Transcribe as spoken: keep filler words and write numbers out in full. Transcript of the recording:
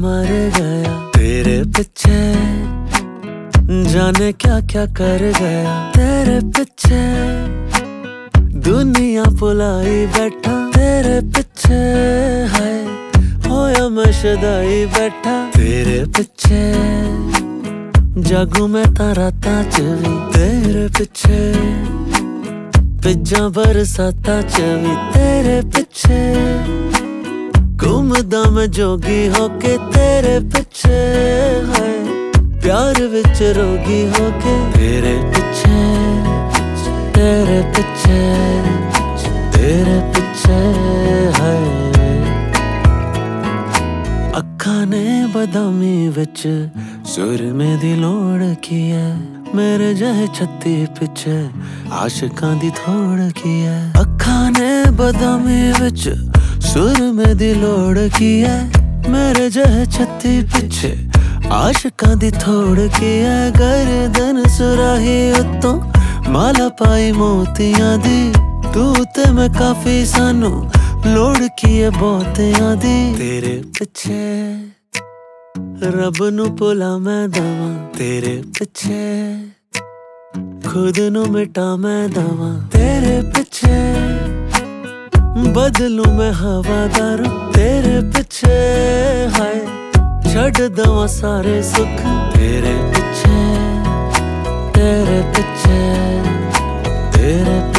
मर गया तेरे पीछे, जाने क्या क्या कर गया तेरे पीछे, दुनिया भुलाई बैठा तेरे पीछे, हाय होया मैं शदाई बैठा तेरे पीछे, जागू मैं तारा च भी तेरे पीछे, पिज्जा बरसाता च भी तेरे पीछे, घूमदा मैं जोगी होके तेरे पीछे, हाय प्यार विच रोगी होके तेरे पीछे, तेरे पीछे, तेरे पीछे, हाय अखा ने बदामी विच सुरमे दी लोड़ की है, मेरे जहे छत्ती पिछे आशिकां दी थोड़ की है, अखा ने बदामी विच सुरमे दी लोड़ की है, मेरे जहे छत्ती पिछे आशिकां दी थोड़ की है, गर्दन सुराही उत्तों माला पाई मोतियां दी, तू ते मैं काफी सानू लोड़ की है बहुतियां दी, तेरे पिछे रब नू भुला मैं दवां तेरे पिछे, खुद नू मिटा मैं दवां तेरे पिछे, बदलू मैं हवादार तेरे पिछे, हाय छड़ दवां सारे सुख तेरे पिछे, तेरे पिछे, तेरे पिछे।